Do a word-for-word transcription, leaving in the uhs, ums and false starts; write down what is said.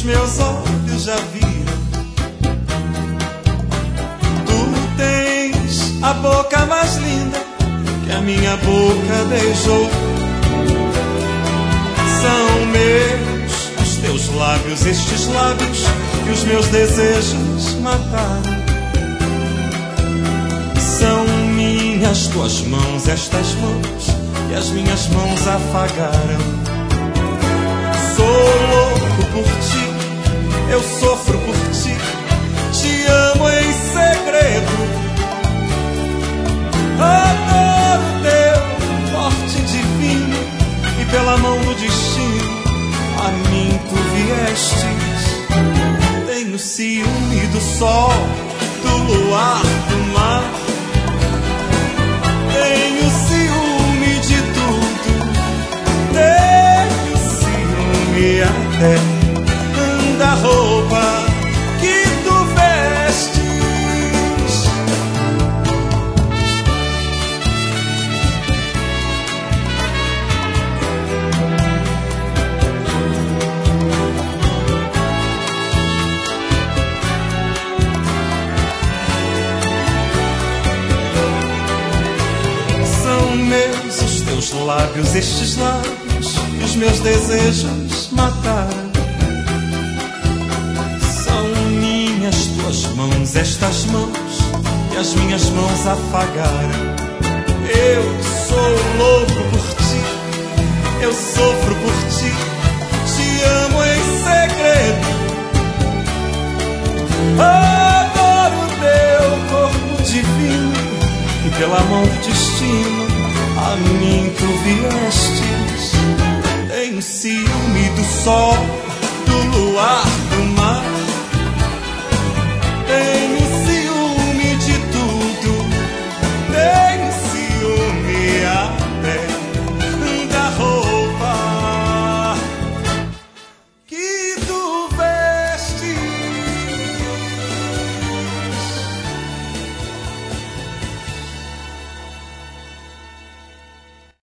meus olhos já viram. Tu tens a boca mais linda que a minha boca beijou. São meus os teus lábios, estes lábios que os meus desejos mataram. São minhas tuas mãos, estas mãos que as minhas mãos afagaram. Sou louco por ti, eu sofro por ti, te amo em segredo. Adoro teu porte divino e pela mão do destino a mim tu viestes. Tenho ciúme do sol, do luar, do mar. Tenho ciúme de tudo. Tenho ciúme até da roupa que tu vestes. São meus os teus lábios, estes lábios que os meus desejos mataram. Tuas mãos, estas mãos que as minhas mãos afagaram. Eu sou louco por ti, eu sofro por ti, te amo em segredo. Adoro teu corpo divino e pela mão do destino a mim tu viestes. Tenho ciúme do sol,